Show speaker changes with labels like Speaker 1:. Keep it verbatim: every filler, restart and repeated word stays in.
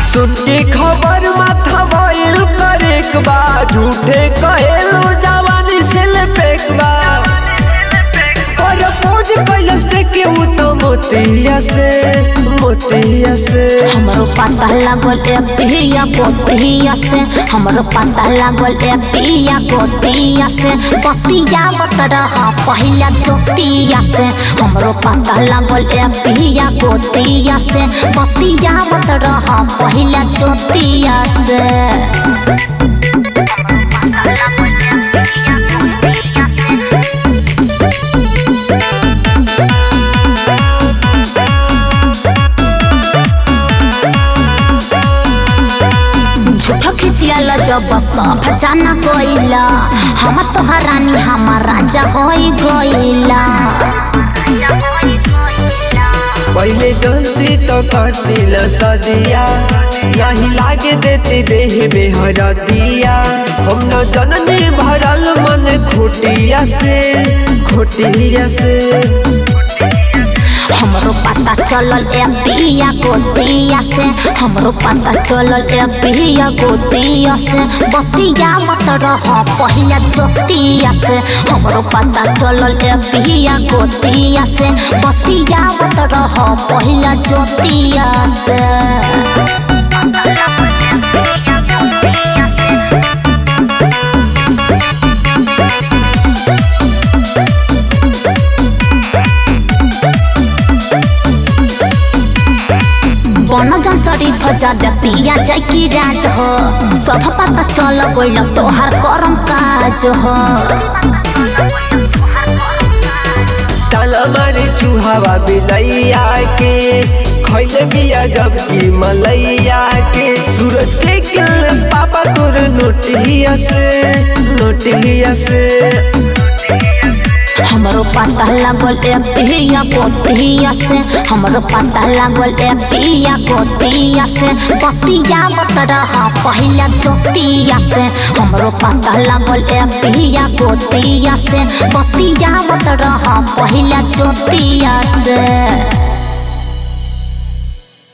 Speaker 1: सुन के खबर माथा भइल करेक बा झूठे कहेलो जवानी से ले फेंकबा पर पोज कैलस देखे उ तो मोतिया से मोतिया से
Speaker 2: हमरो पता लागल ए पिया गोतिया से हमरो पता लागल ए पिया गोतिया से बतिया मत रहा पहिला जोतिया से हमरो पता लागल ए पिया गोतिया से बतिया मत रहा पहिला जोतिया से झूठो खिसियाला जब सब जाना गइला हम तोहर रानी हमार राजा होई गइला
Speaker 1: पहले जल्दी तो काटिल सदिया नहीं लागे देते देह बेहरा दिया हम न जननी भरल मन खोटिया से खोटिया से
Speaker 2: हमरो पता चलल ए पिया गोतिया से हमरो पता चलल ए पिया गोतिया से बतिया मत रह पहिला जोतिया से हमरो पता चलल ए पिया गोतिया से बतिया मत रह पहिला जोतिया से बनजन शरीफ ज्यादा पिया जाय की राज हो सब पता चल गइल तोहार करम काज हो
Speaker 1: ताला मारे चूहावा बिलैया के खैले बिया जब की मलैया के सूरज के किल पापा तोर नोटिया से नोटिया से
Speaker 2: हमरो पता लागल ए पिया गोतिया से हमरो पता लागल ए पिया गोतिया से बतिया मत रहा पहिला जोतिया से हमरो पता लागल ए पिया गोतिया से बतिया मत रहा पहिला जोतिया से।